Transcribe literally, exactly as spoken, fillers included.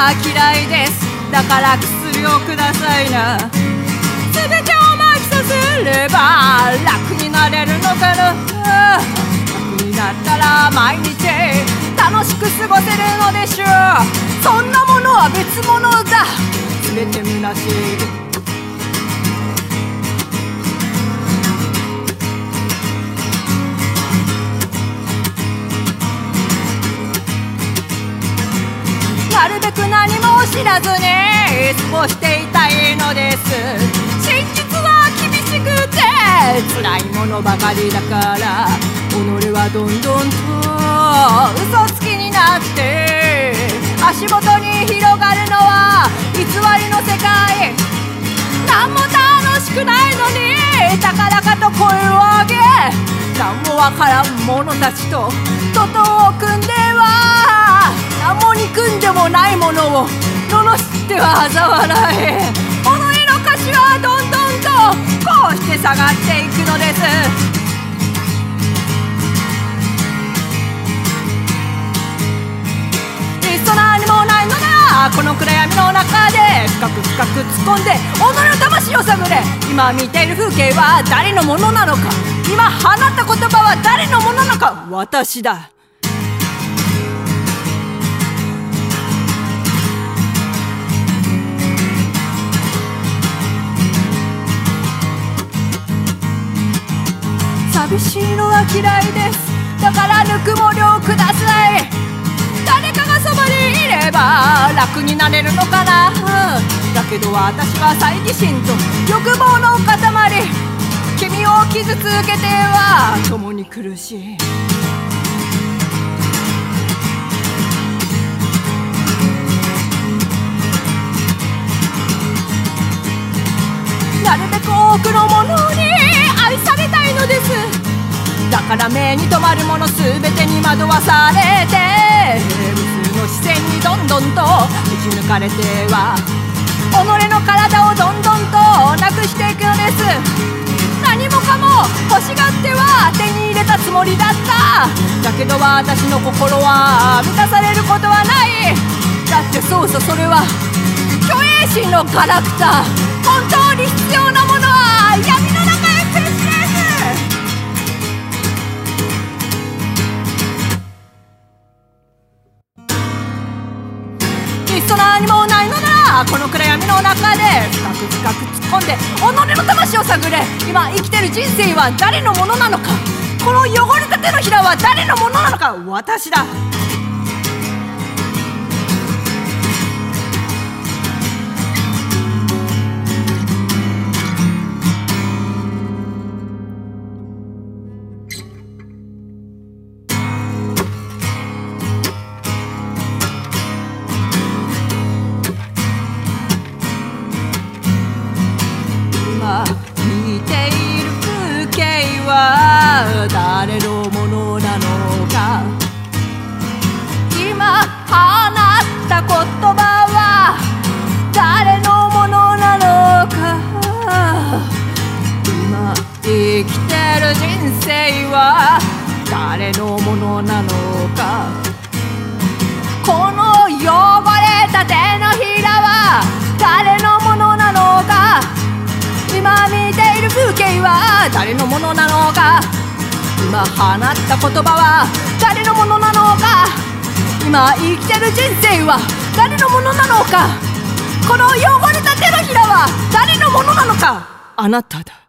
は嫌いです。だから薬をくださいな。全てを麻痺させれば楽になれるのかな。楽になったら毎日楽しく過ごせるのでしょう。そんなものは別物だ。全て虚しい。なるべく何も知らずに過ごしていたいのです。真実は厳しくて辛いものばかりだから、己はどんどんと嘘つきになって足元に広がるのは偽りの世界。何も楽しくないのに高々と声を上げ、何もわからん者たちと徒党を組んでは何も憎んでもないものを罵っては嘲笑え、己の価値はどんどんとこうして下がっていくのです。いっそ何もないのならこの暗闇の中で深く深く突っ込んで己の魂を探れ。今見ている風景は誰のものなのか。今放った言葉は誰のものなのか。私だ。寂しいのは嫌いです。だからぬくもりをください。誰かがそばにいれば楽になれるのかな。だけど私は猜疑心と欲望の塊。君を傷つけては共に苦しい。なるべく多くのものに愛されたいのです。だから目に留まるものすべてに惑わされて無数の視線にどんどんと打ち抜かれては己の体をどんどんとなくしていくのです。何もかも欲しがっては手に入れたつもりだった。だけど私の心は満たされることはない。だってそうそう、それは虚栄心のガラクター。本当に必要なものは闇の中へ消しです。いっそ何もないのならこの暗闇の中で深く深く突っ込んで己の魂を探れ。今生きてる人生は誰のものなのか。この汚れた手のひらは誰のものなのか。私だ。見ている風景は誰のものなのか。今放った言葉は誰のものなのか。今生きてる人生は誰のものなのか。この汚れた手のひらは誰のものなのか。今見ている風景は誰のものなのか。今放った言葉は誰のものなのか。今生きてる人生は誰のものなのか。この汚れた手のひらは誰のものなのか。あなただ。